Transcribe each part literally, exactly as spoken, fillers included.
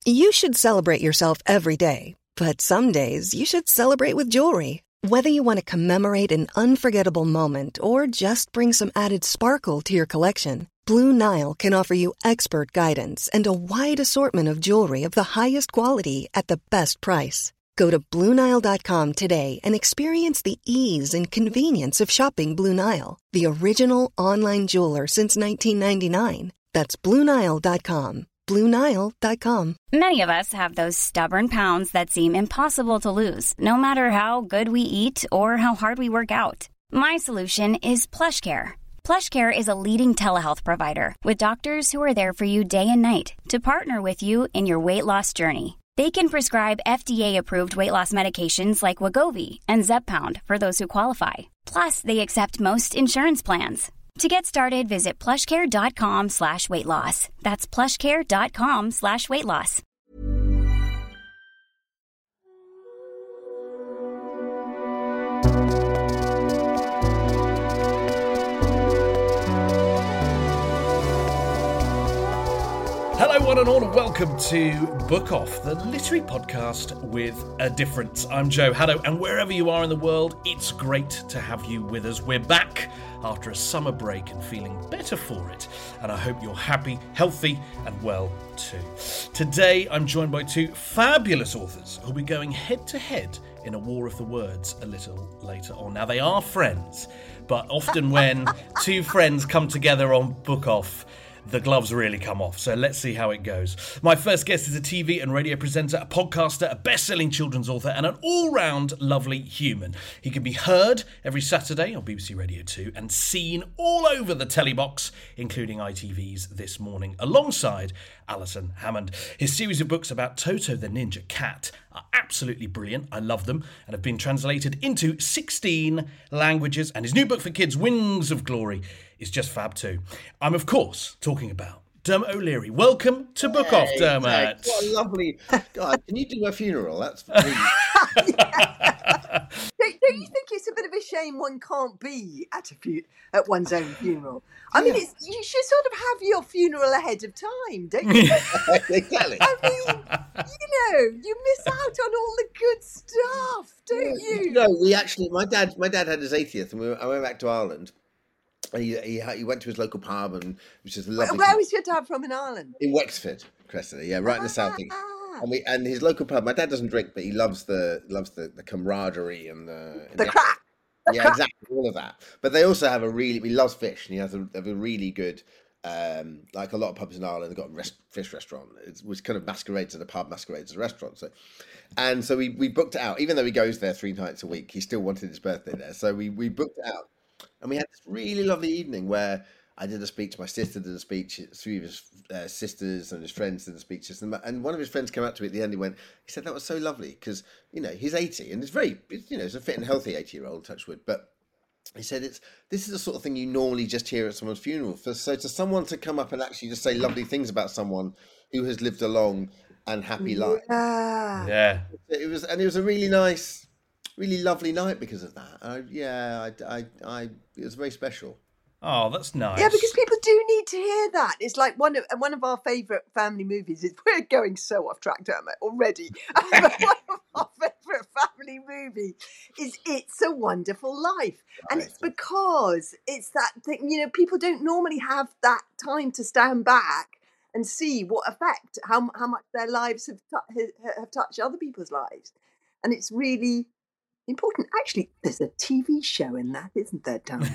You should celebrate yourself every day, but some days you should celebrate with jewelry. Whether you want to commemorate an unforgettable moment or just bring some added sparkle to your collection, Blue Nile can offer you expert guidance and a wide assortment of jewelry of the highest quality at the best price. Go to Blue Nile dot com today and experience the ease and convenience of shopping Blue Nile, the original online jeweler since nineteen ninety-nine. That's Blue Nile dot com. Blue Nile dot com. Many of us have those stubborn pounds that seem impossible to lose, no matter how good we eat or how hard we work out. My solution is PlushCare. PlushCare is a leading telehealth provider with doctors who are there for you day and night to partner with you in your weight loss journey. They can prescribe F D A-approved weight loss medications like Wegovy and Zepbound for those who qualify. Plus, they accept most insurance plans. To get started, visit plushcare.com slash weight loss. That's plushcare.com slash weight loss. Hello one and all, and welcome to Book Off, the literary podcast with a difference. I'm Joe Haddo, and wherever you are in the world, it's great to have you with us. We're back after a summer break and feeling better for it, and I hope you're happy, healthy, and well too. Today, I'm joined by two fabulous authors who'll be going head-to-head in a war of the words a little later on. Now, they are friends, but often when two friends come together on Book Off, the gloves really come off, so let's see how it goes. My first guest is a T V and radio presenter, a podcaster, a best-selling children's author, and an all-round lovely human. He can be heard every Saturday on B B C Radio two and seen all over the telly box, including I T V's This Morning, alongside Alison Hammond. His series of books about Toto the Ninja Cat are absolutely brilliant. I love them and have been translated into sixteen languages, and his new book for kids, Wings of Glory, is just fab too. I'm, of course, talking about Dermot O'Leary. Welcome to Book Hey, Off, Dermot. Hey, what a lovely... God, can you do a funeral? That's really... don't, don't you think it's a bit of a shame one can't be at a fu- at one's own funeral? I mean, it's, you should sort of have your funeral ahead of time, don't you? Exactly. I mean, you know, you miss out on all the good stuff, don't you? You know, we actually... My dad my dad had his eightieth, and we were, I went back to Ireland. He, he he went to his local pub, and which is lovely. Where, where was your dad from in Ireland? In Wexford, Cressida, yeah, right in the southeast. And we and his local pub. My dad doesn't drink, but he loves the loves the, the camaraderie and the The crack. The yeah, crack. exactly, all of that. But they also have a really he loves fish, and he has a, have a really good. Um, like a lot of pubs in Ireland, they've got a rest, fish restaurant. It was kind of masquerades as a pub, masquerades as a restaurant. So, and so we, we booked it out. Even though he goes there three nights a week, he still wanted his birthday there. So we, we booked it out. And we had this really lovely evening where I did a speech, my sister did a speech, three of his uh, sisters and his friends did a speeches. And, and one of his friends came up to me at the end and went, he said, that was so lovely because, you know, he's eighty and it's very, you know, he's a fit and healthy eighty-year-old, touch wood. But he said, it's this is the sort of thing you normally just hear at someone's funeral. For, so to someone to come up and actually just say lovely things about someone who has lived a long and happy life. Yeah. Yeah. It was, and it was a really nice... really lovely night because of that. I, yeah, I, I, I, it was very special. Oh, that's nice. Yeah, because people do need to hear that. It's like one of one of our favourite family movies is we're going so off track, Dermot, already. One of our favourite family movie is It's a Wonderful Life. And Right. it's because it's that thing, you know, people don't normally have that time to stand back and see what effect, how how much their lives have, t- have touched other people's lives. And it's really important. Actually, there's a T V show in that, isn't there, Tom?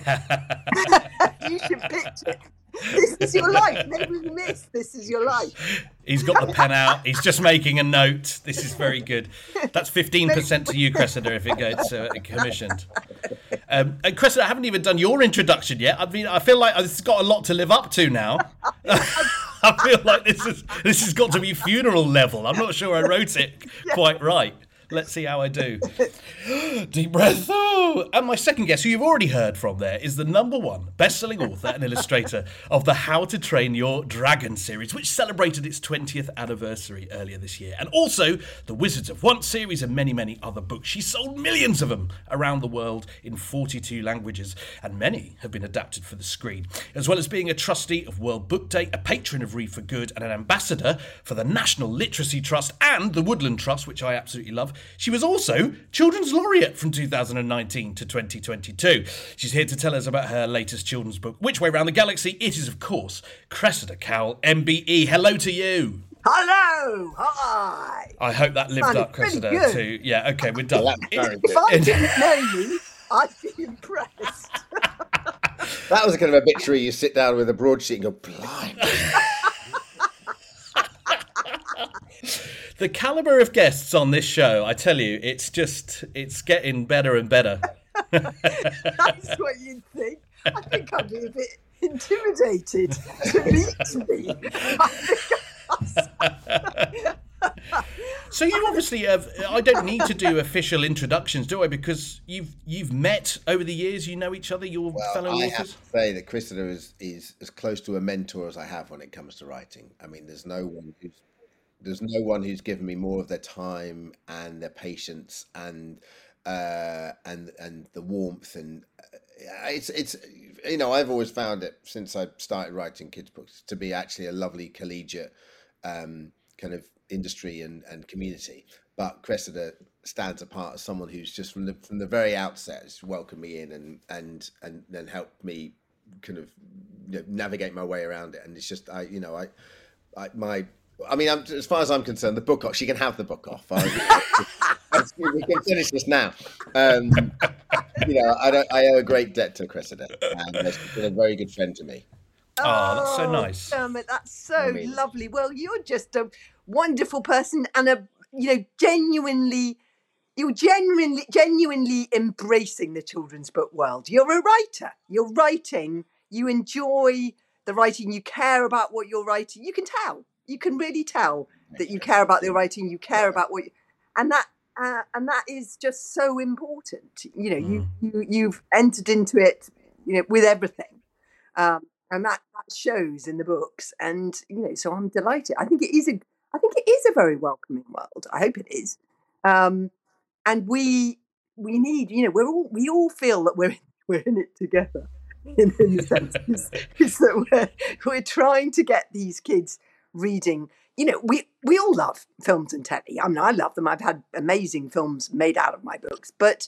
You should pitch it. This is your life. Never miss. This is your life. He's got the pen out. He's just making a note. This is very good. That's fifteen percent to you, Cressida, if it gets uh, commissioned. Um, and Cressida, I haven't even done your introduction yet. I mean, I feel like it's got a lot to live up to now. I feel like this is this has got to be funeral level. I'm not sure I wrote it quite right. Let's see how I do. Deep breath. Oh. And my second guest, who you've already heard from there, is the number one best-selling author and illustrator of the How to Train Your Dragon series, which celebrated its twentieth anniversary earlier this year. And also the Wizards of Once series and many, many other books. She sold millions of them around the world in forty-two languages, and many have been adapted for the screen. As well as being a trustee of World Book Day, a patron of Read for Good, and an ambassador for the National Literacy Trust and the Woodland Trust, which I absolutely love. She was also Children's Laureate from two thousand nineteen to twenty twenty-two. She's here to tell us about her latest children's book, Which Way Round the Galaxy. It is, of course, Cressida Cowell, M B E. Hello to you. Hello, hi. I hope that lived Sounded up, Cressida, pretty good. to... Yeah, OK, we're done. Very If I didn't know you, I'd be impressed. That was a kind of obituary. You sit down with a broadsheet and go, blimey. The calibre of guests on this show, I tell you, it's just, it's getting better and better. That's what you'd think. I think I'd be a bit intimidated to meet me. I think I So you obviously have, I don't need to do official introductions, do I? Because you've you've met over the years, you know each other, your Well, fellow I authors. have to say that Cressida is, is as close to a mentor as I have when it comes to writing. I mean, there's no one who's there's no one who's given me more of their time and their patience and uh, and and the warmth, and uh, it's it's you know, I've always found it since I started writing kids books to be actually a lovely collegiate um, kind of industry and, and community. But Cressida stands apart as someone who's just from the from the very outset has welcomed me in and and and then helped me kind of, you know, navigate my way around it. And it's just I you know I I my I mean, I'm, as far as I'm concerned, the book off. She can have the book off. I, we can finish this now. Um, you know, I, don't, I owe a great debt to Cressida, and she's been a very good friend to me. Oh, that's so nice. Dermot, that's so I mean- lovely. Well, you're just a wonderful person and a, you know, genuinely, you're genuinely, genuinely embracing the children's book world. You're a writer. You're writing. You enjoy the writing. You care about what you're writing. You can tell. You can really tell that you care about the writing. You care about what, you, and that uh, and that is just so important. You know, you, you you've entered into it, you know, with everything, um, and that, that shows in the books. And you know, so I'm delighted. I think it is a I think it is a very welcoming world. I hope it is, um, and we we need, you know, we're all we all feel that we're we're in it together. In, in the sense is, is that we're we're trying to get these kids reading. You know, we we all love films and telly. I mean, I love them. I've had amazing films made out of my books, but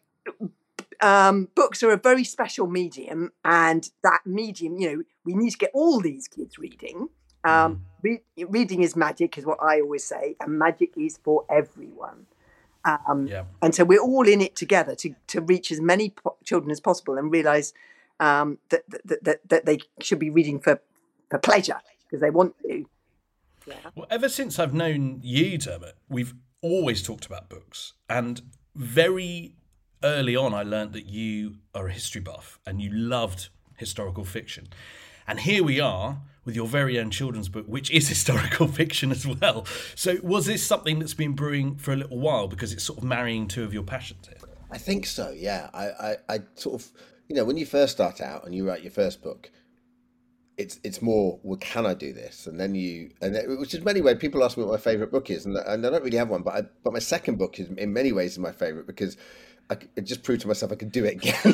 um, books are a very special medium, and that medium, you know, we need to get all these kids reading. Um, re- reading is magic, is what I always say, and magic is for everyone. Um, Yeah. And so we're all in it together to to reach as many po- children as possible and realise um, that, that that that they should be reading for for pleasure because they want to. Yeah. Well, ever since I've known you, Dermot, we've always talked about books. And very early on, I learned that you are a history buff and you loved historical fiction. And here we are with your very own children's book, which is historical fiction as well. So was this something that's been brewing for a little while because it's sort of marrying two of your passions here? I think so, yeah. I, I, I sort of, you know, when you first start out and you write your first book, it's it's more, well, can I do this? And then you, and it, which is many ways, people ask me what my favourite book is, and, and I don't really have one, but I, but my second book is in many ways is my favourite because I, c- it just proved to myself I could do it again.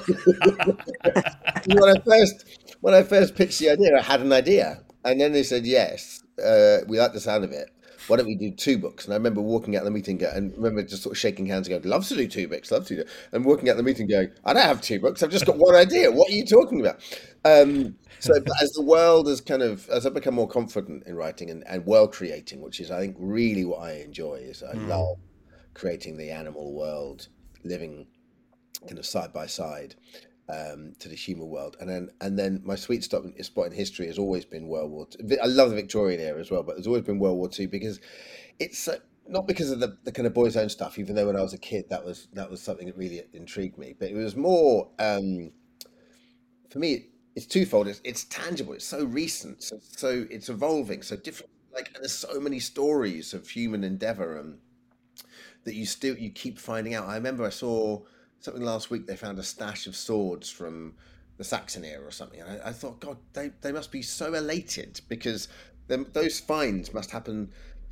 when I first when I first pitched the idea, I had an idea, and then they said, yes, uh, we like the sound of it. Why don't we do two books? And I remember walking out of the meeting go, and remember just sort of shaking hands and going, love to do two books, love to do. And walking out of the meeting going, I don't have two books. I've just got one idea. What are you talking about? Um, so but as the world has kind of, as I've become more confident in writing and, and world creating, which is, I think, really what I enjoy, is I mm. love creating the animal world, living kind of side by side um, to the human world. And then and then my sweet spot in, spot in history has always been World War Two. I love the Victorian era as well, but there's always been World War Two because it's uh, not because of the, the kind of boys' own stuff, even though when I was a kid that was that was something that really intrigued me. But it was more, um, for me, it's twofold. It's, it's tangible. It's so recent. So, so it's evolving. So different. Like, and there's so many stories of human endeavor and that you still you keep finding out. I remember I saw something last week. They found a stash of swords from the Saxon era or something, and I, I thought, God, they they must be so elated because them, those finds must happen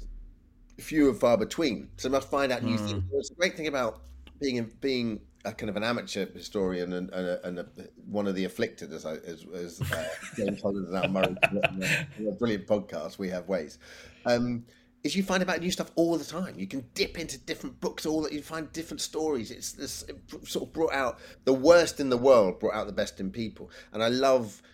few and far between. So they must find out new Mm. things. It's a great thing about being being a kind of an amateur historian and, and, a, and a, one of the afflicted, as I, as, as uh, James Holland and Al Murray, a, a brilliant podcast, We Have Ways, um, is you find about new stuff all the time. You can dip into different books, all that you find different stories. It's this it sort of brought out the worst in the world, brought out the best in people, and I love.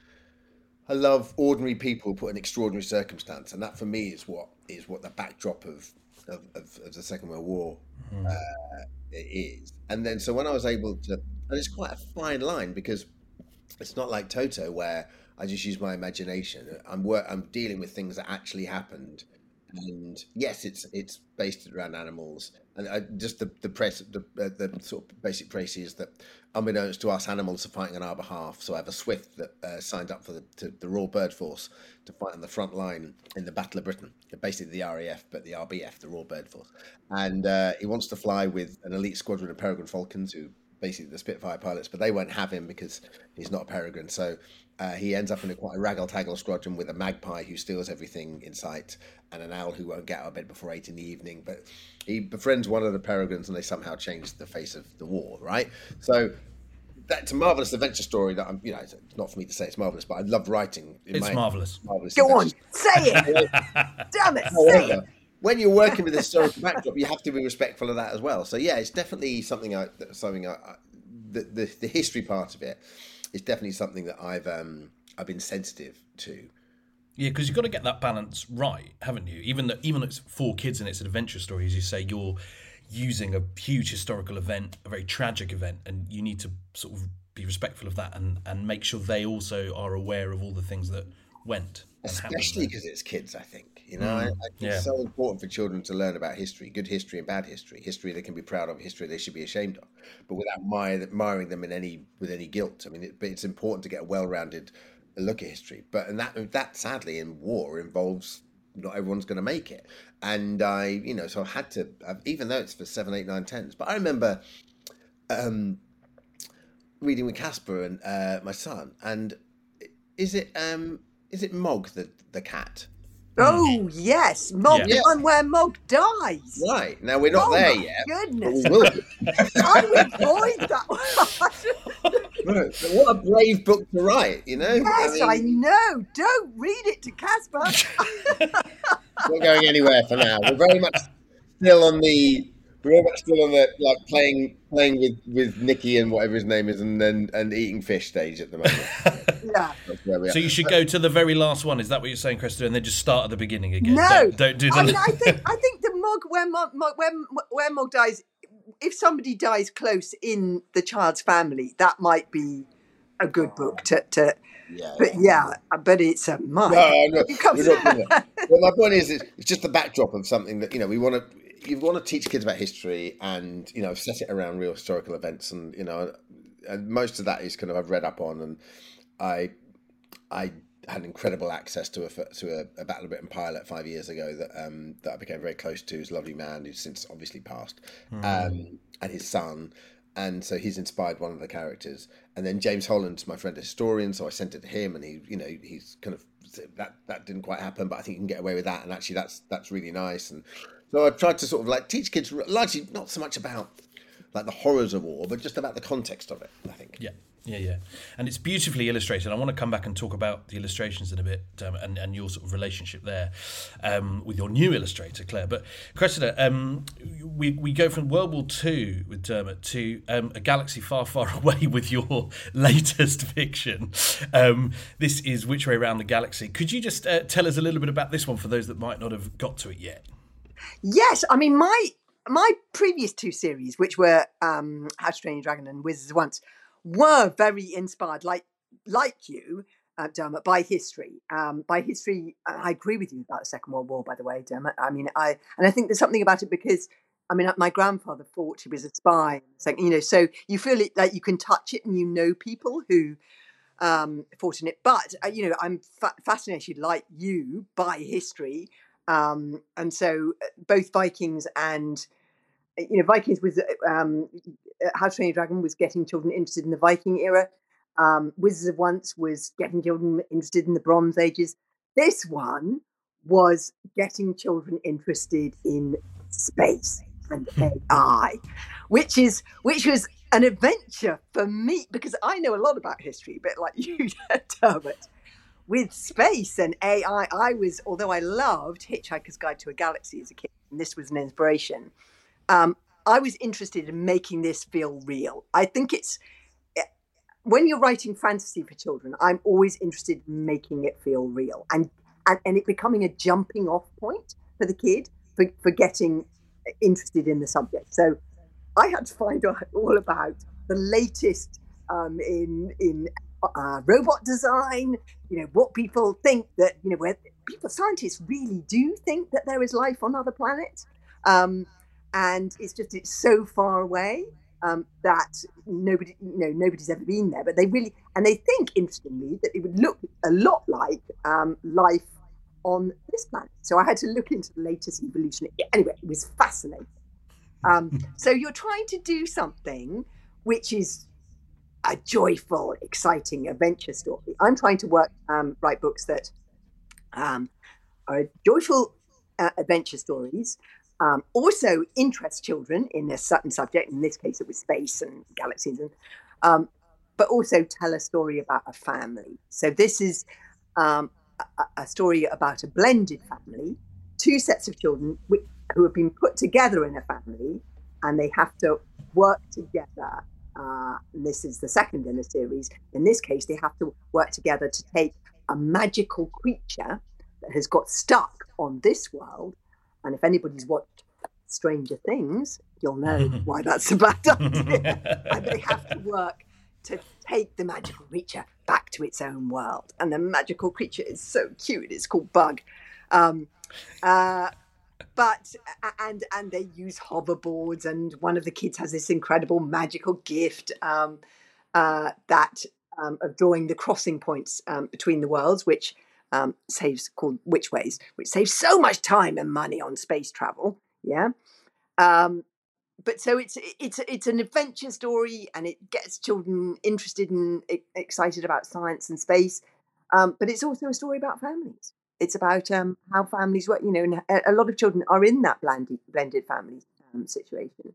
I love ordinary people put in extraordinary circumstance, and that for me is what is what the backdrop of of, of, of the Second World War Mm. uh, is. And then so when I was able to, and it's quite a fine line because it's not like Toto where I just use my imagination. I'm work, I'm dealing with things that actually happened, and yes, it's it's based around animals, and I, just the the press the, uh, the sort of basic premise is that unbeknownst to us, animals are fighting on our behalf. So I have a Swift that uh, signed up for the to, the Royal Bird Force to fight on the front line in the Battle of Britain, basically the R A F, but the R B F, the Royal Bird Force, and uh, he wants to fly with an elite squadron of Peregrine Falcons who. Basically the Spitfire pilots, but they won't have him because he's not a peregrine. So uh, he ends up in a quite a raggle-taggle squadron with a magpie who steals everything in sight and an owl who won't get out of bed before eight in the evening. But he befriends one of the peregrines and they somehow change the face of the war, right? So that's a marvellous adventure story that I'm, you know, it's not for me to say it's marvellous, but I love writing. In It's my, marvellous. marvellous Go on, adventure. say it. Damn it, say it. However, when you're working with a historical backdrop, you have to be respectful of that as well. So yeah, it's definitely something I, something I, I the, the the history part of it is definitely something that I've um I've been sensitive to. Yeah, because you've got to get that balance right, haven't you? Even though, even though it's for kids and it's an adventure story, as you say, you're using a huge historical event, a very tragic event, and you need to sort of be respectful of that and, and make sure they also are aware of all the things that went. and happened Especially there. because it's kids, I think. You know, Mm, I, I think yeah. it's so important for children to learn about history, good history and bad history, history they can be proud of, history they should be ashamed of, but without admire- admiring them in any with any guilt. I mean, it, but it's important to get a well-rounded look at history. But and that that sadly in war involves not everyone's going to make it. And I, you know, so I've had to, I've, even though it's for seven, eight, nine, tens. But I remember um, reading with Casper and uh, my son, and is it um, is it Mog the the cat? Oh, yes. Mog, Yeah. the one where Mog dies. Right. Now we're not Oh, there my yet, but goodness. we will be. I would avoid that one. Right. But what a brave book to write, you know? Yes, I, mean, know. Don't read it to Casper. not going anywhere for now. We're very much still on the we're very much still on the like playing playing with, with Nicky and whatever his name is and then and eating fish stage at the moment. Yeah. That's where we are. So you should go to the very last one. Is that what you're saying, Cressida? And then just start at the beginning again. No, Don't, don't do the. I mean, I think I think the Mog where Mog, Mog where, where Mog dies. If somebody dies close in the child's family, that might be a good book to. to yeah, but yeah, but it's a my. No, no, It comes- we're not doing that. Well, my point is, it's it's just the backdrop of something that you know we want to. You want to teach kids about history, and you know, set it around real historical events, and you know, and most of that is kind of I've read up on, and I, I had incredible access to a to a, a Battle of Britain pilot five years ago that um that I became very close to. He's a lovely man who's since obviously passed, um, and his son. And so he's inspired one of the characters. And then James Holland's my friend, a historian, so I sent it to him, and he, you know, he's kind of said that that didn't quite happen, but I think you can get away with that. And actually, that's that's really nice. And so I've tried to sort of like teach kids largely not so much about like the horrors of war, but just about the context of it. I think. Yeah, yeah, yeah. And it's beautifully illustrated. I want to come back and talk about the illustrations in a bit um, and, and your sort of relationship there um, with your new illustrator, Claire. But Cressida, um, we, we go from World War Two with Dermot to um, a galaxy far, far away with your latest fiction. Um, this is Which Way Around the Galaxy. Could you just uh, tell us a little bit about this one for those that might not have got to it yet? Yes, I mean my my previous two series, which were um, How to Train Your Dragon and Wizards Once, were very inspired, like like you, uh, Dermot, by history. Um, by history, I agree with you about the Second World War. By the way, Dermot. I mean, I and I think there's something about it because I mean, my grandfather fought; he was a spy. So, you know, so you feel it like you can touch it, and you know people who um, fought in it. But uh, you know, I'm fa- fascinated, like you, by history. Um, and so both Vikings and you know, Vikings was um, How to Train Your Dragon was getting children interested in the Viking era. Um, Wizards of Once was getting children interested in the Bronze Ages. This one was getting children interested in space and A I, which is which was an adventure for me, because I know a lot about history, a bit like you, Dermot. With space and A I, I was, although I loved Hitchhiker's Guide to a Galaxy as a kid, and this was an inspiration, um, I was interested in making this feel real. I think it's, when you're writing fantasy for children, I'm always interested in making it feel real and, and, and it becoming a jumping off point for the kid for, for getting interested in the subject. So I had to find out all about the latest um, in in uh, robot design, you know, what people think that, you know, where people, scientists really do think that there is life on other planets. Um, and it's just, it's so far away. Um, that nobody, you know, nobody's ever been there, but they really, and they think, interestingly, that it would look a lot like um, life on this planet. So I had to look into the latest evolution. Anyway, it was fascinating. Um, so you're trying to do something which is a joyful, exciting adventure story. I'm trying to work, um, write books that um, are joyful uh, adventure stories. Um, also interest children in a certain subject. In this case, it was space and galaxies, and um, but also tell a story about a family. So this is um, a, a story about a blended family, two sets of children which, who have been put together in a family, and they have to work together. Uh, and this is the second in a series. In this case, they have to work together to take a magical creature that has got stuck on this world. And if anybody's watched Stranger Things, you'll know why that's a bad idea. And they have to work to take the magical creature back to its own world. And the magical creature is so cute. It's called Bug. Um, uh, but, and and they use hoverboards. And one of the kids has this incredible magical gift um, uh, that um, of drawing the crossing points um, between the worlds, which Um, saves called Witchways, which saves so much time and money on space travel. Yeah, um, but so it's it's it's an adventure story, and it gets children interested and excited about science and space. Um, but it's also a story about families. It's about um, how families work. You know, and a, a lot of children are in that blended blended family um, situation,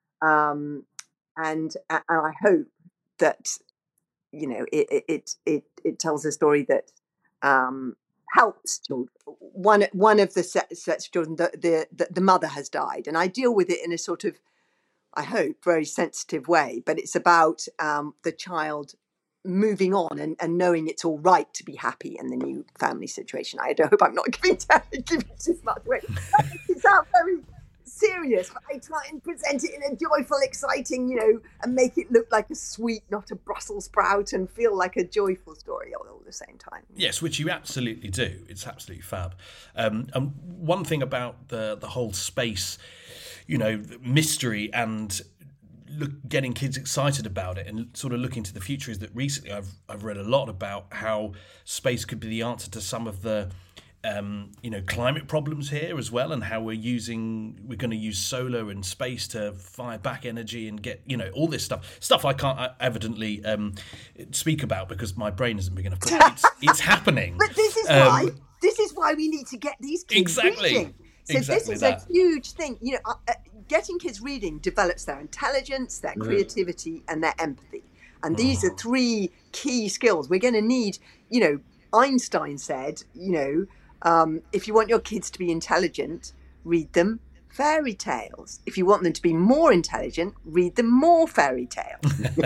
um, and and I hope that, you know, it it it it tells a story that Um, helps children. One one of the sets of children, the, the the mother has died, and I deal with it in a sort of, I hope, very sensitive way. But it's about um, the child moving on and, and knowing it's all right to be happy in the new family situation. I hope I'm not giving, giving too much away. That makes it sound very serious, but I try and present it in a joyful, exciting, you know, and make it look like a sweet, not a Brussels sprout, and feel like a joyful story all, all at the same time. Yes, which you absolutely do. It's absolutely fab. Um, and one thing about the the whole space, you know, mystery and look, getting kids excited about it and sort of looking to the future is that recently I've I've read a lot about how space could be the answer to some of the Um, you know, climate problems here as well, and how we're using, we're going to use solar and space to fire back energy and get, you know, all this stuff. Stuff I can't evidently um, speak about because my brain isn't big enough. But it's, it's happening. But this is um, why, this is why we need to get these kids exactly, reading. So exactly this is that. a huge thing. You know, uh, getting kids reading develops their intelligence, their creativity, and their empathy. And these oh. are three key skills we're going to need. You know, Einstein said, you know, Um, if you want your kids to be intelligent, read them fairy tales. If you want them to be more intelligent, read them more fairy tales.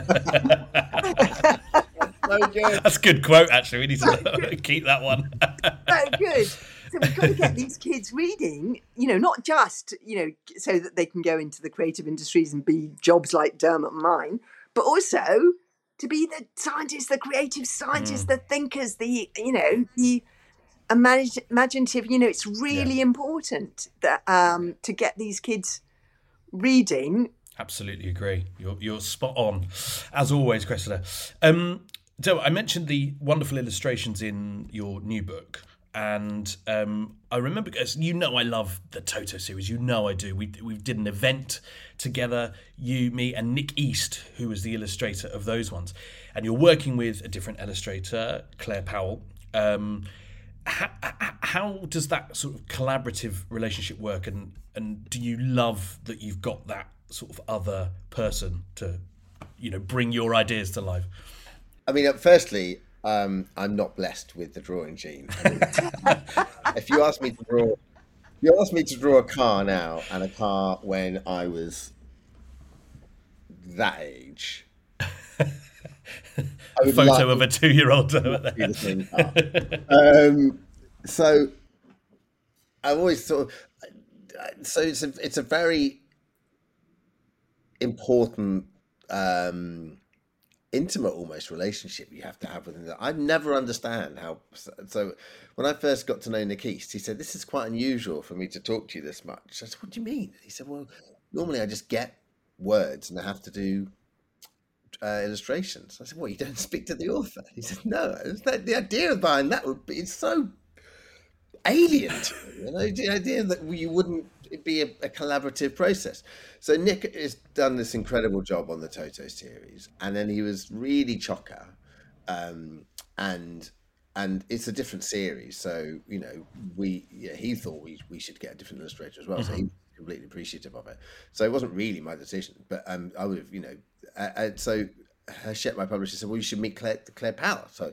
So good. That's a good quote, actually. We need to so keep that one. So good. So we've got to get these kids reading, you know, not just, you know, so that they can go into the creative industries and be jobs like Dermot and mine, but also to be the scientists, the creative scientists, mm. the thinkers, the, you know, the imaginative. You know, it's really yeah. important that um, to get these kids reading. Absolutely agree. You're you're spot on, as always, Cressida. Um, so I mentioned the wonderful illustrations in your new book, and um, I remember, as you know, I love the Toto series. You know I do. We we did an event together, you, me, and Nick East, who was the illustrator of those ones. And you're working with a different illustrator, Claire Powell. Um, how, how does that sort of collaborative relationship work? And, and do you love that you've got that sort of other person to, you know, bring your ideas to life? I mean, firstly, um, I'm not blessed with the drawing gene. I mean, if you ask me to draw, if you ask me to draw a car now and a car when I was that age, a photo of a two-year-old. um, so I've always sort of. So it's a it's a very important, um, intimate almost relationship you have to have with him. I never understand how. So when I first got to know Nick East, he said, "This is quite unusual for me to talk to you this much." I said, "What do you mean?" He said, "Well, normally I just get words and I have to do uh, illustrations." I said, "Well, you don't speak to the author?" He said, "No." It's that, the idea behind that would be, it's so alien to me, you know, the idea that you wouldn't be a, a collaborative process. So Nick has done this incredible job on the Toto series, and then he was really chocker, um, and and it's a different series. So you know, we yeah, he thought we we should get a different illustrator as well. Mm-hmm. So he was completely appreciative of it. So it wasn't really my decision, but um, I would have, you know, uh, uh, so Hachette, my publisher, said, "Well, you should meet Claire, Claire Powell." So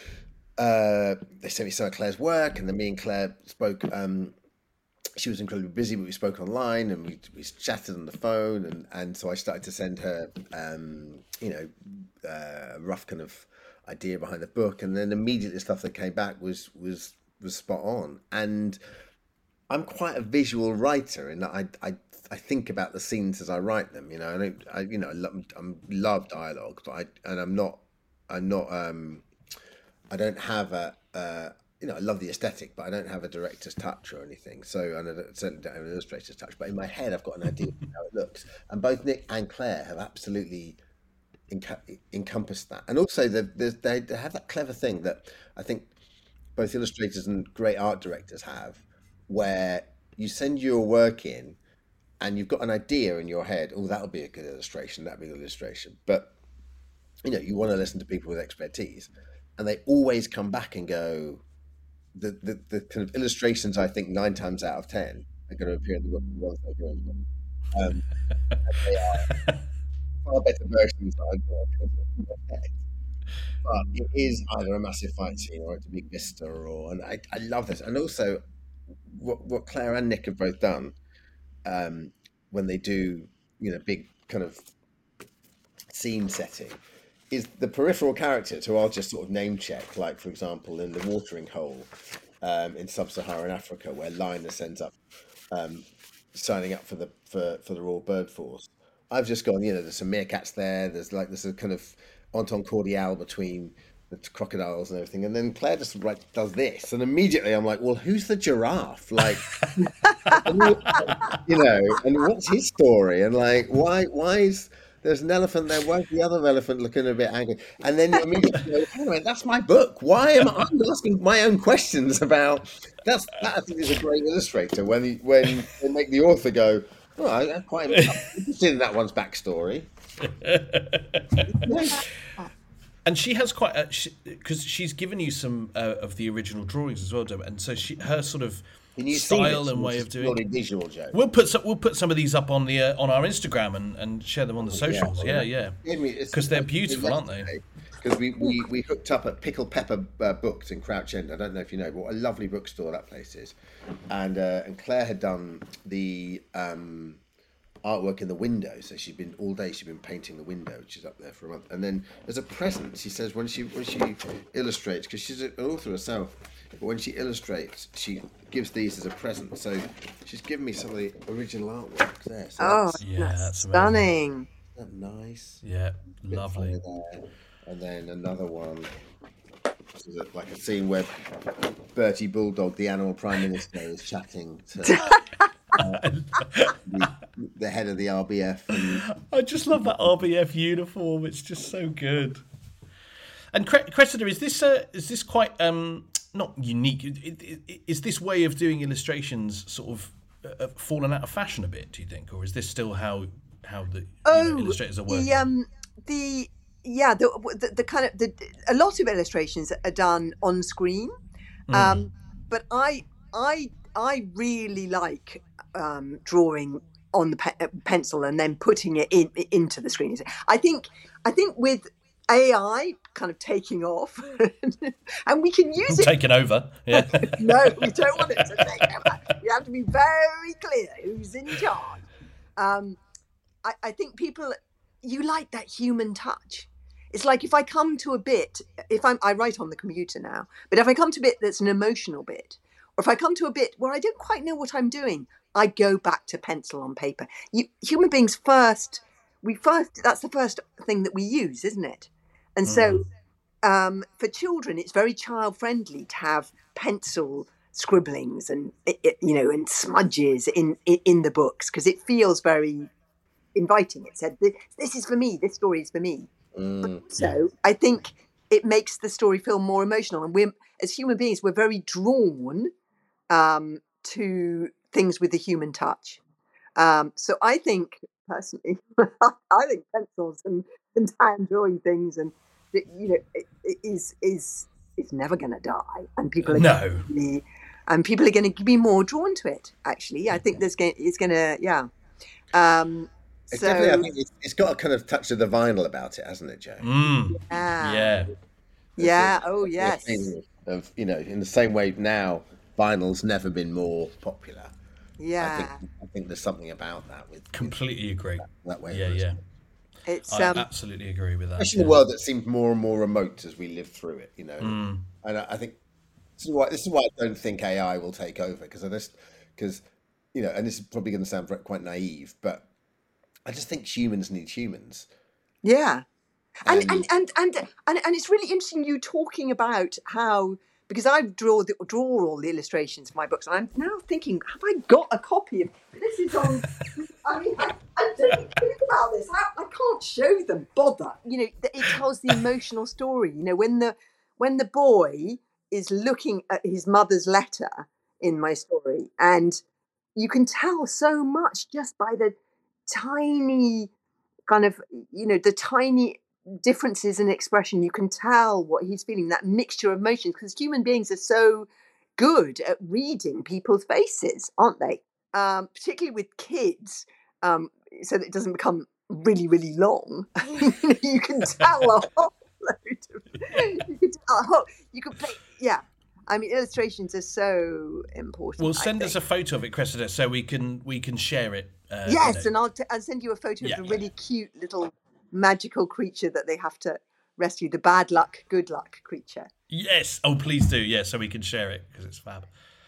uh, they sent me some of Claire's work, and then me and Claire spoke. Um, she was incredibly busy, but we spoke online, and we we chatted on the phone, and, and so I started to send her, um, you know, uh, rough kind of idea behind the book, and then immediately the stuff that came back was was was spot on. And I'm quite a visual writer, and I I I think about the scenes as I write them. You know, I don't, I you know, I love, I love dialogue, but I and I'm not I'm not um I don't have a. Uh, You know, I love the aesthetic, but I don't have a director's touch or anything. So, and I don't, certainly don't have an illustrator's touch. But in my head, I've got an idea of how it looks. And both Nick and Claire have absolutely enc- encompassed that. And also, they, they have that clever thing that I think both illustrators and great art directors have, where you send your work in, and you've got an idea in your head. Oh, that'll be a good illustration. That'll be a good illustration. But you know, you want to listen to people with expertise, and they always come back and go. The, the the kind of illustrations, I think nine times out of ten are going to appear in the book. The ones that appear in the book. Um, and they are far better versions that I've got. But it is either a massive fight scene or it's a big vista, or and I, I love this. And also, what what Claire and Nick have both done um, when they do, you know, big kind of scene setting. Is the peripheral characters who I'll just sort of name check, like for example in the watering hole um, in sub-Saharan Africa, where Linus ends up um, signing up for the for, for the Royal Bird Force. I've just gone, you know, there's some meerkats there. There's like there's a kind of entente cordiale between the crocodiles and everything, and then Claire just like does this, and immediately I'm like, well, who's the giraffe? Like, you know, and what's his story? And like, why why is there's an elephant there. Why is the other elephant looking a bit angry? And then you immediately go, hang on a minute, that's my book. Why am I I'm asking my own questions about that's that? I think is a great illustrator when he, when they make the author go, oh, I'm quite interested in that one's backstory. And she has quite a because she, she's given you some uh, of the original drawings as well, Dom. And so she her sort of style and way of doing it. Visual, Joe. We'll put some, we'll put some of these up on the uh, on our Instagram and, and share them on the socials. Yeah, yeah, because yeah. they're beautiful, aren't they? Because we, we, we hooked up at Pickle Pepper uh, Books in Crouch End. I don't know if you know, but what a lovely bookstore that place is. And uh, and Claire had done the um, artwork in the window, so she'd been all day. She'd been painting the window, which is up there for a month. And then as a present, she says when she when she illustrates, because she's an author herself. But when she illustrates, she gives these as a present. So she's given me some of the original artwork there. So oh, that's, yeah, that's stunning. Isn't that nice? Yeah, lovely. There. And then another one. This is a, like a scene where Bertie Bulldog, the animal prime minister, is chatting to uh, the, the head of the R B F. And... I just love that R B F uniform. It's just so good. And Cressida, is this uh, is this quite um, not unique. It, it, it, is this way of doing illustrations sort of uh, fallen out of fashion a bit? Do you think, or is this still how how the oh, you know, illustrators are working? The, um, the yeah, the, the the kind of the a lot of illustrations are done on screen, mm. um, but I I I really like um, drawing on the pe- pencil and then putting it in into the screen. I think I think with A I kind of taking off, and we can use it. Taking over, yeah. No, we don't want it to take over. We have to be very clear who's in charge. Um, I, I think people, you like that human touch. It's like if I come to a bit, if I'm, I write on the computer now, but if I come to a bit that's an emotional bit, or if I come to a bit where I don't quite know what I'm doing, I go back to pencil on paper. You, human beings first, we first, that's the first thing that we use, isn't it? And so um, for children, it's very child friendly to have pencil scribblings and, you know, and smudges in, in the books, because it feels very inviting. It said, this is for me, this story is for me. Mm, so yeah. I think it makes the story feel more emotional, and we're, as human beings, we're very drawn um, to things with the human touch. Um, so I think personally, I think pencils and, and hand drawing things, and you know, it, it is is is never going to die, and people are no, gonna be, and people are going to be more drawn to it. Actually, I think there's going, it's going to, yeah. Um, It's so, definitely, I think it's, it's got a kind of touch of the vinyl about it, hasn't it, Joe? Mm. Yeah. Yeah. Yeah. A, oh, yes. Of, you know, in the same way now, vinyl's never been more popular. Yeah. I think, I think there's something about that. With completely with agree. That, that way. Yeah, yeah. It's I um, absolutely agree with that. Especially yeah. in a world that seems more and more remote as we live through it, you know. Mm. And I, I think this is why this is why I don't think A I will take over, because I just because you know, and this is probably going to sound quite naive, but I just think humans need humans. Yeah. And And- and, and, and, and, and it's really interesting you talking about how, because I draw the, draw all the illustrations for my books, and I'm now thinking, have I got a copy of this? Is on. I mean, I, I don't think about this. I, I can't show them. Bother. You know, it tells the emotional story. You know, when the when the boy is looking at his mother's letter in my story, and you can tell so much just by the tiny kind of, you know, the tiny differences in expression. You can tell what he's feeling, that mixture of emotions, because human beings are so good at reading people's faces, aren't they? Um, particularly with kids, um, so that it doesn't become really, really long. You can tell a whole load of, you can tell a whole, you can play, yeah. I mean, illustrations are so important. Well, send us a photo of it, Cressida, so we can we can share it. Uh, yes, you know. and I'll, t- I'll send you a photo Yeah, of the yeah. really cute little magical creature that they have to rescue, the bad luck, good luck creature. Yes. Oh, please do. Yeah, so we can share it because it's fab.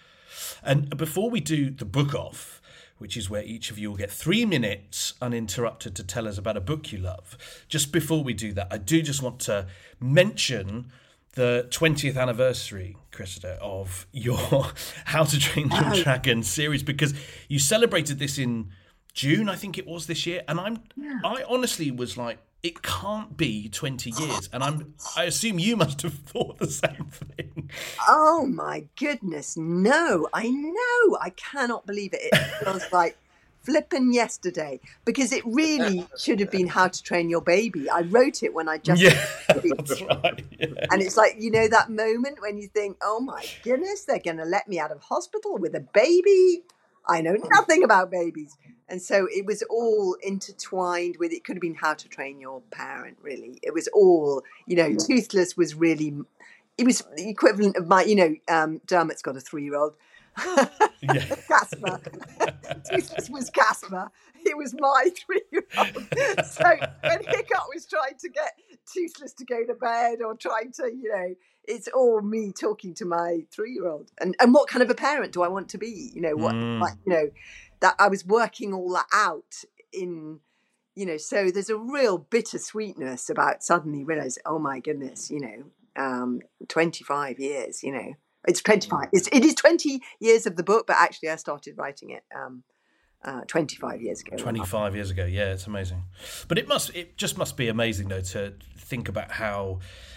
And before we do the book off, which is where each of you will get three minutes uninterrupted to tell us about a book you love, just before we do that, I do just want to mention the twentieth anniversary, Cressida, of your How to Train Your Oh. Dragon series, because you celebrated this in June, I think it was this year, and I'm Yeah. I honestly was like, it can't be twenty years, and I'm I assume you must have thought the same thing. Oh my goodness, no, I know. I cannot believe it. It feels like flipping yesterday, because it really should have been How to Train Your Baby. I wrote it when I just Yeah, that's right. Yeah. and it's like, you know, that moment when you think, oh my goodness, they're going to let me out of hospital with a baby. I know nothing about babies. And so it was all intertwined with, it could have been How to Train Your Parent, really. It was all, you know, Toothless was really, it was the equivalent of my, you know, um, Dermot's got a three-year-old. Yeah. Casper. Toothless was Casper. It was my three-year-old. So when Hiccup was trying to get Toothless to go to bed, or trying to, you know, it's all me talking to my three-year-old. And and what kind of a parent do I want to be? You know, what, Mm. like, you know, that I was working all that out in, you know, so there's a real bittersweetness about suddenly realize, oh my goodness, you know, um, twenty-five years, you know, it's twenty-five. It's, it is twenty years of the book, but actually I started writing it um, uh, twenty-five years ago. twenty-five years ago, yeah, it's amazing. But it must, it just must be amazing though to think about how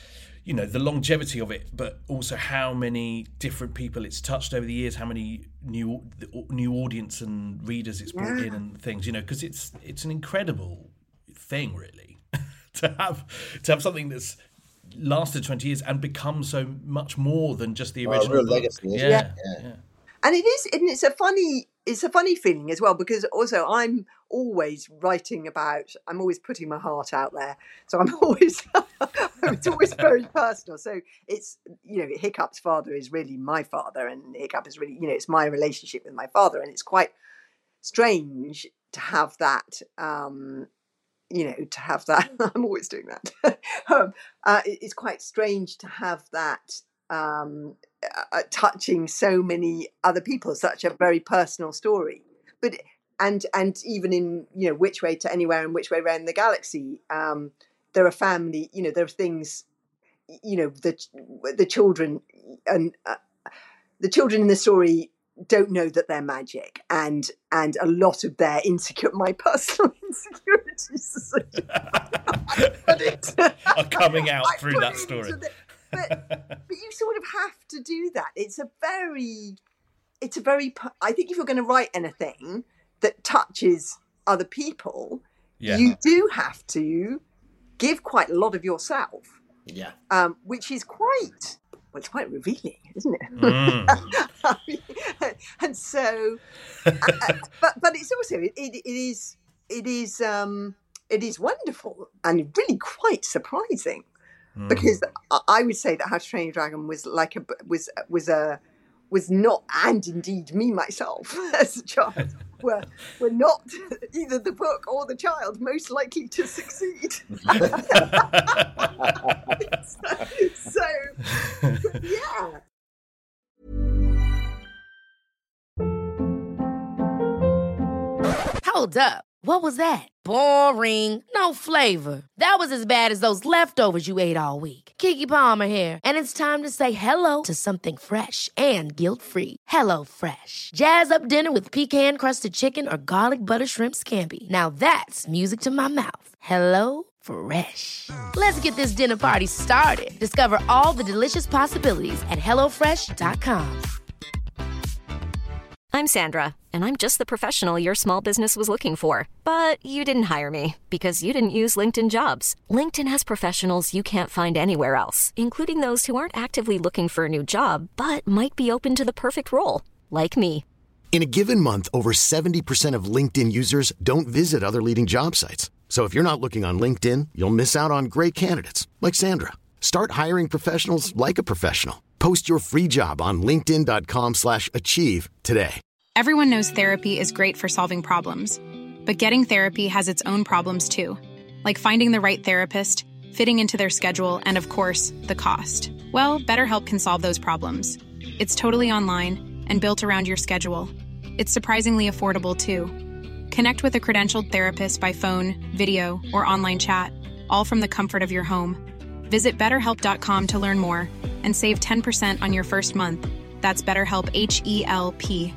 you know, the longevity of it, but also how many different people it's touched over the years, how many new new audience and readers it's brought Yeah. in and things, you know, because it's it's an incredible thing, really, to have to have something that's lasted twenty years and become so much more than just the Oh, original real book. legacy, isn't Yeah, it? yeah. Yeah. yeah. And it is, and it's a funny, it's a funny feeling as well, because also I'm always writing about, I'm always putting my heart out there. So I'm always, it's always very personal. So it's, you know, Hiccup's father is really my father, and Hiccup is really, you know, it's my relationship with my father. And it's quite strange to have that, um, you know, to have that, I'm always doing that. um, uh, it- it's quite strange to have that, um, uh, touching so many other people, such a very personal story. But and and even in, you know, Which Way to Anywhere and Which Way Round the Galaxy, um, there are family, you know, there are things, you know, the the children and uh, the children in the story don't know that they're magic, and and a lot of their insecure, my personal insecurities, but it, Are coming out I through put that it story. into the- but but you sort of have to do that. It's a very, it's a very. p- I think if you're going to write anything that touches other people, Yeah. you do have to give quite a lot of yourself, Yeah. um, which is quite, well, it's quite revealing, isn't it? Mm. And so, uh, uh, but but it's also it, it, it is it is um, it is wonderful and really quite surprising. Because I- I would say that How to Train Your Dragon was like a was was a was not, and indeed me myself as a child were were not either the book or the child most likely to succeed. so, yeah. Hold up. What was that? Boring. No flavor. That was as bad as those leftovers you ate all week. Keke Palmer here, and it's time to say hello to something fresh and guilt-free. Hello Fresh. Jazz up dinner with pecan-crusted chicken or garlic butter shrimp scampi. Now that's music to my mouth. Hello Fresh. Let's get this dinner party started. Discover all the delicious possibilities at hello fresh dot com. I'm Sandra, and I'm just the professional your small business was looking for. But you didn't hire me because you didn't use LinkedIn Jobs. LinkedIn has professionals you can't find anywhere else, including those who aren't actively looking for a new job, but might be open to the perfect role, like me. In a given month, over seventy percent of LinkedIn users don't visit other leading job sites. So if you're not looking on LinkedIn, you'll miss out on great candidates like Sandra. Start hiring professionals like a professional. Post your free job on linkedin dot com slash achieve today. Everyone knows therapy is great for solving problems, but getting therapy has its own problems too, like finding the right therapist, fitting into their schedule, and of course, the cost. Well, BetterHelp can solve those problems. It's totally online and built around your schedule. It's surprisingly affordable too. Connect with a credentialed therapist by phone, video, or online chat, all from the comfort of your home. Visit better help dot com to learn more and save ten percent on your first month. That's BetterHelp, H E L P.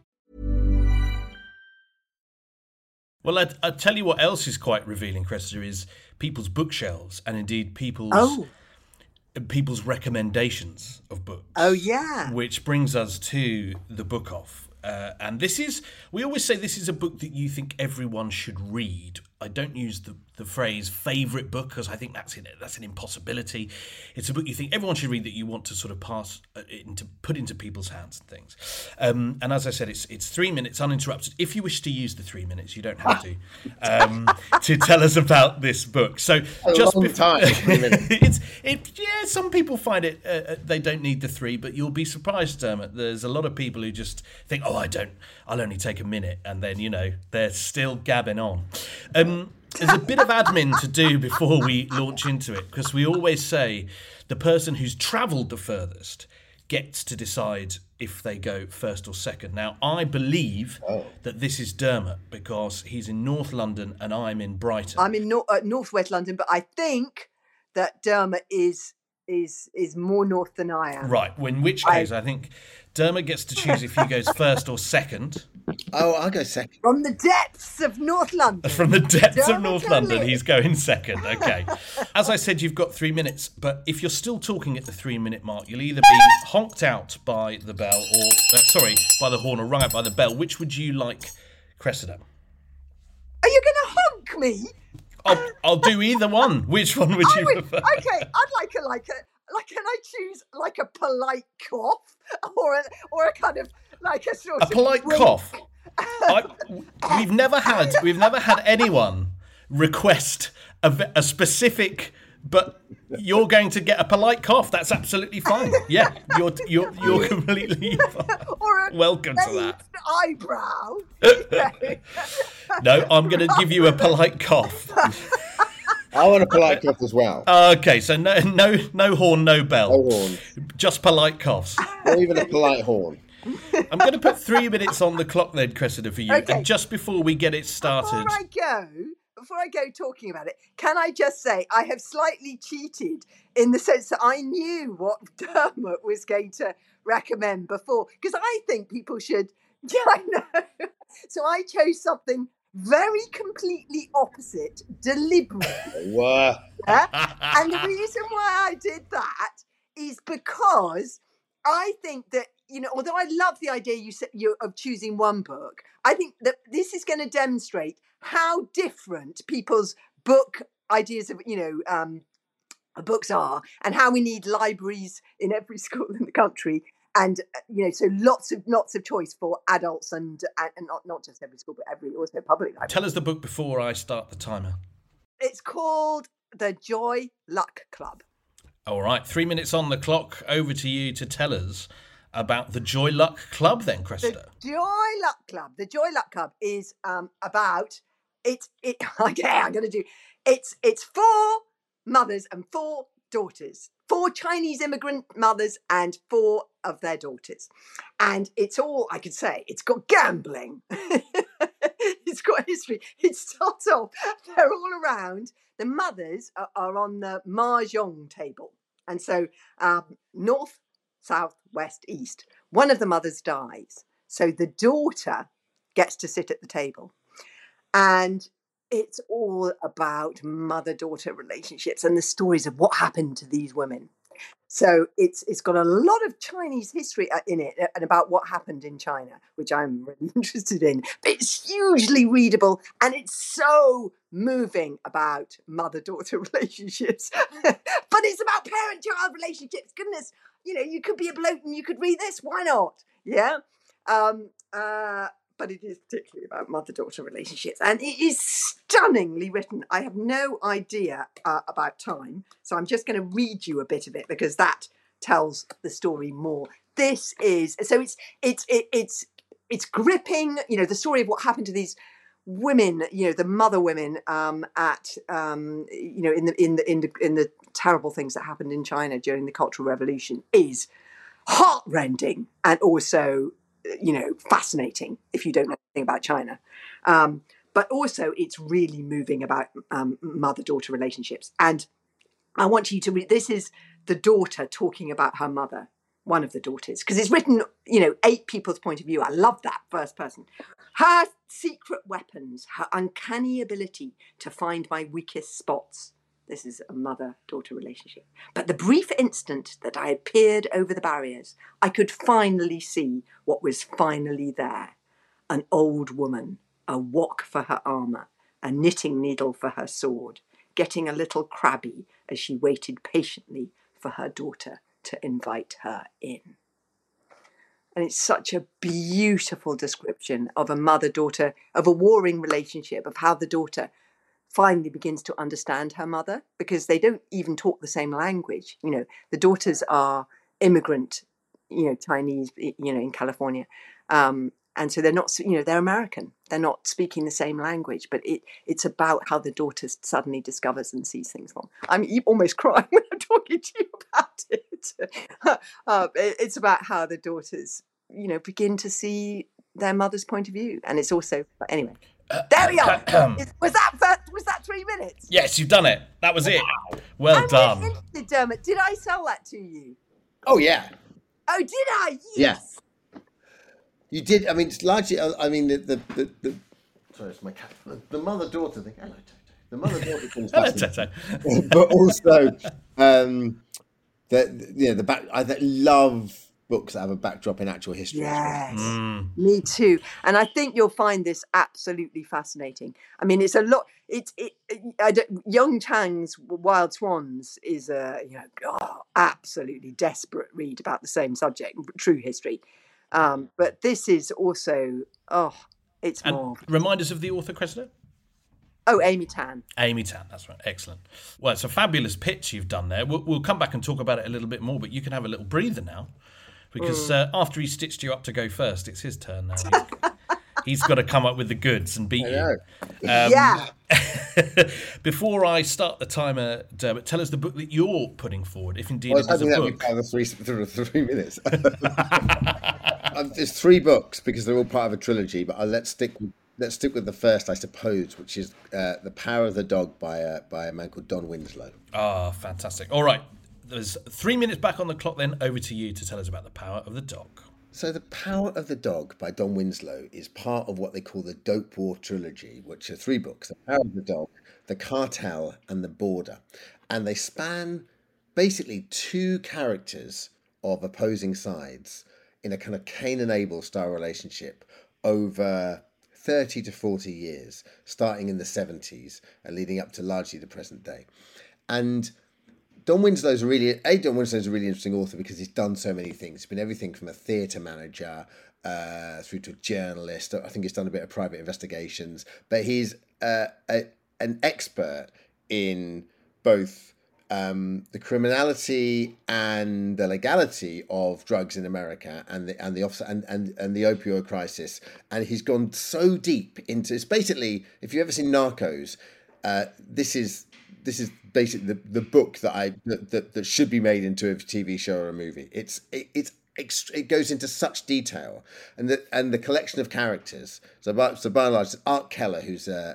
Well, I, I tell you what else is quite revealing, Cressida, is people's bookshelves and indeed people's Oh. people's recommendations of books. Oh, yeah. Which brings us to the Book Off. Uh, and this is, we always say this is a book that you think everyone should read. I don't use the, the phrase favourite book because I think that's in, that's an impossibility. It's a book you think everyone should read that you want to sort of pass uh, into, put into people's hands and things. Um, and as I said, it's it's three minutes uninterrupted. If you wish to use the three minutes, you don't have to um, to tell us about this book. So A just long bef- time, three minutes. it's it yeah. Some people find it uh, they don't need the three, but you'll be surprised, Dermot. There's a lot of people who just think, oh, I don't. I'll only take a minute, and then you know they're still gabbing on. Um, There's a bit of admin to do before we launch into it, because we always say the person who's travelled the furthest gets to decide if they go first or second. Now, I believe Oh. that this is Dermot because he's in North London and I'm in Brighton. I'm in nor- uh, northwest London, but I think that Dermot is is is more north than I am. Right. Well, in which case, I, I think Dermot gets to choose if he goes first or second. Oh, I'll go second. From the depths of North London. From the depths Dermot of North London, live. He's going second. Okay. As I said, you've got three minutes, but if you're still talking at the three-minute mark, you'll either be honked out by the bell or, uh, sorry, by the horn or rung out by the bell. Which would you like, Cressida? Are you going to honk me? I'll, I'll do either one. Which one would you would, prefer? Okay, I'd like a like a like. Can I choose like a polite cough or a or a kind of like a sort a of polite wink? cough? I, we've never had we've never had anyone request a, a specific. But you're going to get a polite cough. That's absolutely fine. Yeah, you're you're you're completely fine. Or a welcome to that. Eyebrow. No, I'm going to give you a polite cough. I want a polite cough as well. Okay, so no no no horn, no bell. No horn. Just polite coughs. Or even a polite horn. I'm going to put three minutes on the clock then, Cressida, for you. Okay. And just before we get it started. Before I go. Before I go talking about it, can I just say I have slightly cheated in the sense that I knew what Dermot was going to recommend before, because I think people should, yeah, I know. So I chose something very completely opposite, deliberately. What? Yeah? And the reason why I did that is because I think that, you know, although I love the idea you said you of choosing one book, I think that this is going to demonstrate how different people's book ideas of, you know, um, books are, and how we need libraries in every school in the country. And, you know, so lots of lots of choice for adults and, and not, not just every school, but every also public library. Tell us the book before I start the timer. It's called The Joy Luck Club. All right, three minutes on the clock. Over to you to tell us about the Joy Luck Club then, Cressida. The Joy Luck Club. The Joy Luck Club is um, about... It's it. Okay, I'm going to do. It's it's four mothers and four daughters, four Chinese immigrant mothers and four of their daughters, and it's all I could say. It's got gambling. It's got history. It starts off. They're all around. The mothers are, are on the mahjong table, and so um, north, south, west, east. One of the mothers dies, so the daughter gets to sit at the table. And it's all about mother-daughter relationships and the stories of what happened to these women. So it's it's got a lot of Chinese history in it and about what happened in China, which I'm really interested in. But it's hugely readable and it's so moving about mother-daughter relationships. But it's about parent-child relationships. Goodness, you know, you could be a bloke and you could read this. Why not? Yeah. Um, uh, But it is particularly about mother-daughter relationships. And it is stunningly written. I have no idea uh, about time. So I'm just going to read you a bit of it because that tells the story more. This is, so it's, it's, it, it's, it's gripping, you know, the story of what happened to these women, you know, the mother women um, at, um, you know, in the, in the, in the, in the terrible things that happened in China during the Cultural Revolution is heartrending and also, you know, fascinating if you don't know anything about China. Um, but also it's really moving about um, mother-daughter relationships. And I want you to read, this is the daughter talking about her mother, one of the daughters, because it's written, you know, eight people's point of view. I love that first person. Her secret weapons, her uncanny ability to find my weakest spots. This is a mother-daughter relationship. But the brief instant that I had peered over the barriers, I could finally see what was finally there. An old woman, a wok for her armour, a knitting needle for her sword, getting a little crabby as she waited patiently for her daughter to invite her in. And it's such a beautiful description of a mother-daughter, of a warring relationship, of how the daughter finally begins to understand her mother, because they don't even talk the same language. You know, the daughters are immigrant, you know, Chinese, you know, in California. Um, and so they're not, you know, they're American. They're not speaking the same language, but it it's about how the daughter suddenly discovers and sees things wrong. I'm almost crying when I'm talking to you about it. uh, it's about how the daughters, you know, begin to see their mother's point of view. And it's also, anyway. There we are. Is- was that first, was that three minutes? Yes, you've done it. That was it. Well I'm done. really interested, Dermot. Did I sell that to you? Oh yeah, Oh, did I? Yeah. Yes. you did. I mean, it's largely. I mean, the the, the, the sorry, it's my cat. The, the mother daughter thing. Hello, Toto. The mother daughter thing's Hello, fascinating. Toto. But also, um, the yeah, the back. I love books that have a backdrop in actual history. Yes, Mm. me too. And I think you'll find this absolutely fascinating. I mean, it's a lot. It's it. it I don't, Young Chang's Wild Swans is a you know oh, absolutely desperate read about the same subject, true history. Um, but this is also oh, it's And more. remind us of the author, Cressida. Oh, Amy Tan. Amy Tan, that's right. Excellent. Well, it's a fabulous pitch you've done there. We'll, we'll come back and talk about it a little bit more, but you can have a little breather now. Because uh, after he stitched you up to go first, it's his turn now. He's, he's got to come up with the goods and beat I you. know. Um, Yeah. Before I start the timer, Dermot, tell us the book that you're putting forward, if indeed I was it is hoping a that would book. be part of the three, three, three minutes. um, there's three books because they're all part of a trilogy, but uh, let's stick with, let's stick with the first, I suppose, which is uh, The Power of the Dog by a, by a man called Don Winslow. Ah, fantastic. All right. There's three minutes back on the clock then. Over to you to tell us about The Power of the Dog. So The Power of the Dog by Don Winslow is part of what they call the Dope War trilogy, which are three books: The Power of the Dog, The Cartel, and The Border. And they span basically two characters of opposing sides in a kind of Cain and Abel style relationship over thirty to forty years, starting in the seventies and leading up to largely the present day. And Don Winslow's a really, a Don Winslow's a really interesting author because he's done so many things. He's been everything from a theatre manager uh, through to a journalist. I think he's done a bit of private investigations, but he's uh, a, an expert in both um, the criminality and the legality of drugs in America and the and the offset and, and, and the opioid crisis. And he's gone so deep into it's basically, if you've ever seen Narcos, uh, this is this is basically the, the book that I that, that, that should be made into a T V show or a movie. It's it, it's it goes into such detail, and the and the collection of characters. So by, so by and large, Art Keller, who's a,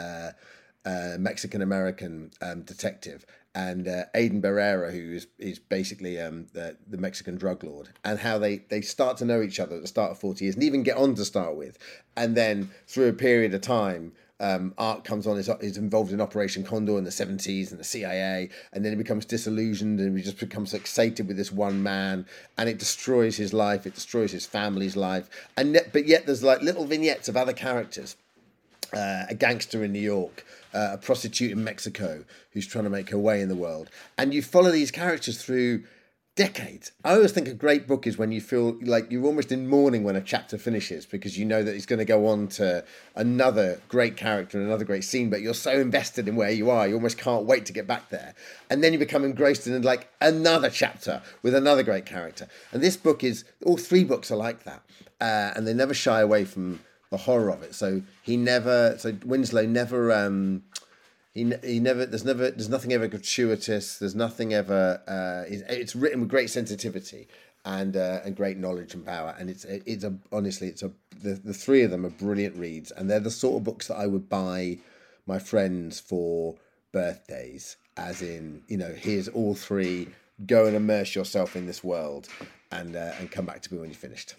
a, a Mexican American um, detective, and uh, Aiden Barrera, who is is basically um, the the Mexican drug lord, and how they they start to know each other at the start of forty years, and even get on to start with, and then through a period of time. Um, Art comes on, is, is involved in Operation Condor in the seventies and the C I A, and then he becomes disillusioned and he just becomes fixated with this one man, and it destroys his life, it destroys his family's life, and yet, but yet there's like little vignettes of other characters, uh, a gangster in New York, uh, a prostitute in Mexico who's trying to make her way in the world, and you follow these characters through decades. I always think a great book is when you feel like you're almost in mourning when a chapter finishes because you know that it's going to go on to another great character and another great scene, but you're so invested in where you are, you almost can't wait to get back there. And then you become engrossed in like another chapter with another great character. And this book is, all three books are like that. Uh, and they never shy away from the horror of it. So he never, so Winslow never, um, He, he never there's never there's nothing ever gratuitous. There's nothing ever. Uh, it's, it's written with great sensitivity and uh, and great knowledge and power. And it's it's a honestly it's a the, the three of them are brilliant reads, and they're the sort of books that I would buy my friends for birthdays. As in, you know, here's all three. Go and immerse yourself in this world, and uh, and come back to me when you're finished.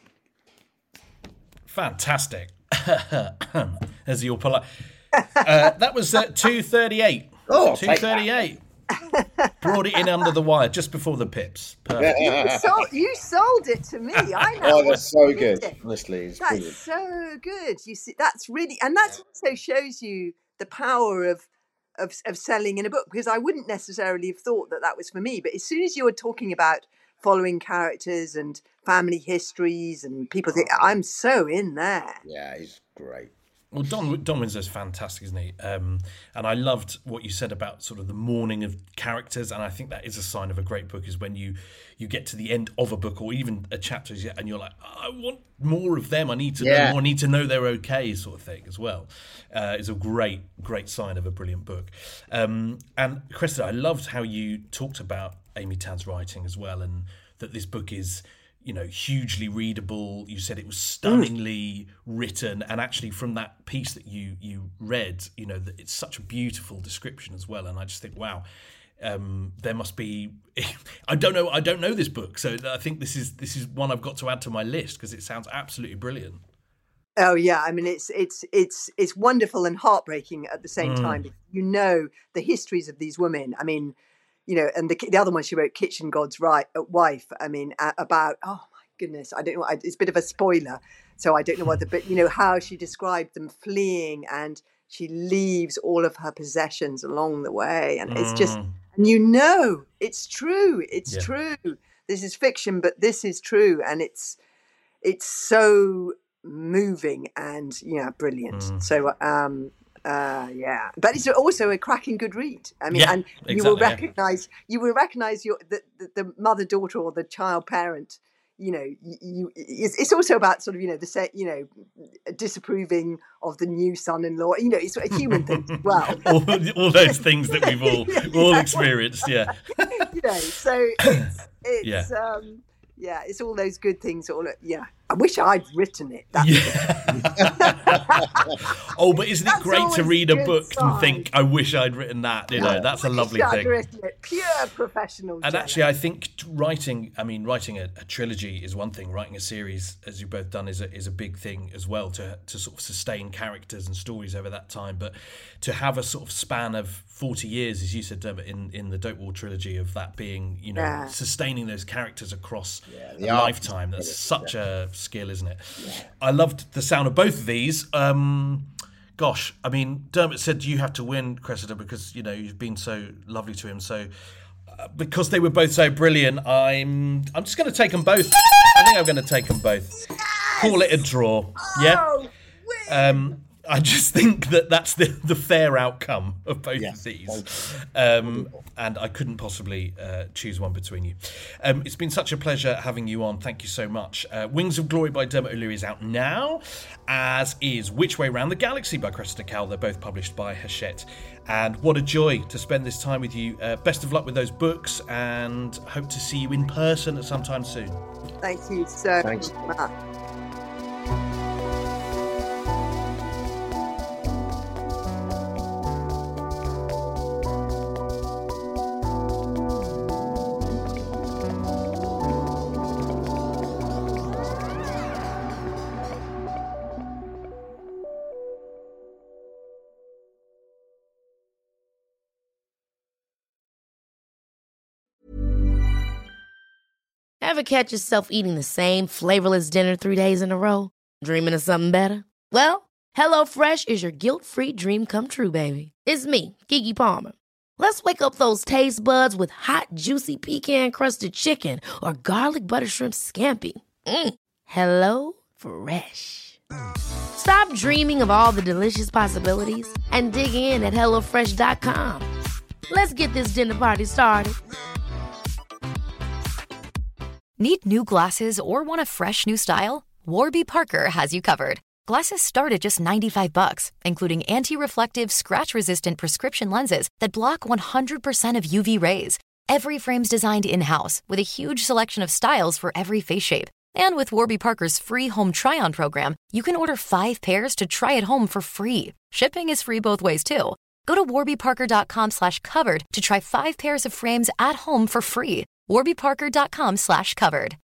Fantastic. As you're polite. Uh, that was uh, two thirty-eight. Oh, two thirty-eight. Brought it in under the wire just before the pips. Perfect. You sold, you sold it to me. I know. Oh, that's so good. It. Honestly, it's That's brilliant. so good. You see, that's really, and that also shows you the power of, of of selling in a book. Because I wouldn't necessarily have thought that that was for me. But as soon as you were talking about following characters and family histories and people, think I'm so in there. Yeah, he's great. Well, Don Don Winslow's fantastic, isn't he? Um, and I loved what you said about sort of the mourning of characters, and I think that is a sign of a great book, is when you you get to the end of a book or even a chapter, and you're like, I want more of them. I need to Yeah. know more. I need to know they're okay, sort of thing as well. Uh, it's a great, great sign of a brilliant book. Um, and Cressida, I loved how you talked about Amy Tan's writing as well, and that this book is, you know, hugely readable. You said it was stunningly mm. written, and actually from that piece that you you read, you know, that it's such a beautiful description as well. And I just think, wow, um, there must be. I don't know. I don't know this book, so I think this is this is one I've got to add to my list because it sounds absolutely brilliant. Oh yeah, I mean it's it's it's it's wonderful and heartbreaking at the same mm. time. You know the histories of these women. I mean. You know, and the the other one she wrote, Kitchen God's right, uh, Wife. I mean, uh, about oh my goodness, I don't know. I, it's a bit of a spoiler, so I don't know what the but you know how she described them fleeing, and she leaves all of her possessions along the way, and mm. it's just, and you know, it's true, it's yeah. true. This is fiction, but this is true, and it's it's so moving and yeah, brilliant. Mm. So. um Uh, yeah, but it's also a cracking good read. I mean, yeah, and you exactly, will recognise yeah. you will recognise your the, the, the mother, daughter, or the child parent. You know, you, you it's, it's also about sort of you know the set you know disapproving of the new son-in-law. You know, it's a human thing as well. all, all those things that we've all yeah. all experienced. Yeah, you know, so it's it's yeah. um, yeah, it's all those good things. All yeah. I wish I'd written it. That's yeah. Oh, but isn't it great to read a book sign. and think, I wish I'd written that? You know, yeah. that's a lovely thing. Written it. Pure professional. And jealous. Actually, I think writing, I mean, writing a, a trilogy is one thing. Writing a series, as you've both done, is a, is a big thing as well to, to sort of sustain characters and stories over that time. But to have a sort of span of forty years, as you said, Dermot, in, in the Dope Wall trilogy, of that being, you know, yeah. sustaining those characters across yeah, a lifetime, that's such yeah. a skill, isn't it? Yeah. I loved the sound of both of these. Um, gosh, I mean, Dermot said you have to win, Cressida, because you know you've been so lovely to him. So uh, because they were both so brilliant, I'm I'm just going to take them both. I think I'm going to take them both. Yes! Call it a draw. Yeah. Oh, um, I just think that that's the, the fair outcome of both yes, of these. Um, and I couldn't possibly uh, choose one between you. Um, it's been such a pleasure having you on. Thank you so much. Uh, Wings of Glory by Dermot O'Leary is out now, as is Which Way Round the Galaxy by Cressida Cowell. They're both published by Hachette. And what a joy to spend this time with you. Uh, best of luck with those books, and hope to see you in person at some time soon. Thank you so Thanks. much. Ever catch yourself eating the same flavorless dinner three days in a row? Dreaming of something better? Well, HelloFresh is your guilt-free dream come true, baby. It's me, Keke Palmer. Let's wake up those taste buds with hot, juicy pecan-crusted chicken or garlic butter shrimp scampi. Mm. Hello Fresh. Stop dreaming of all the delicious possibilities and dig in at hello fresh dot com. Let's get this dinner party started. Need new glasses or want a fresh new style? Warby Parker has you covered. Glasses start at just ninety-five bucks, including anti-reflective, scratch-resistant prescription lenses that block one hundred percent of U V rays. Every frame's designed in-house with a huge selection of styles for every face shape. And with Warby Parker's free home try-on program, you can order five pairs to try at home for free. Shipping is free both ways, too. Go to warby parker dot com slash covered to try five pairs of frames at home for free. warby parker dot com slash covered.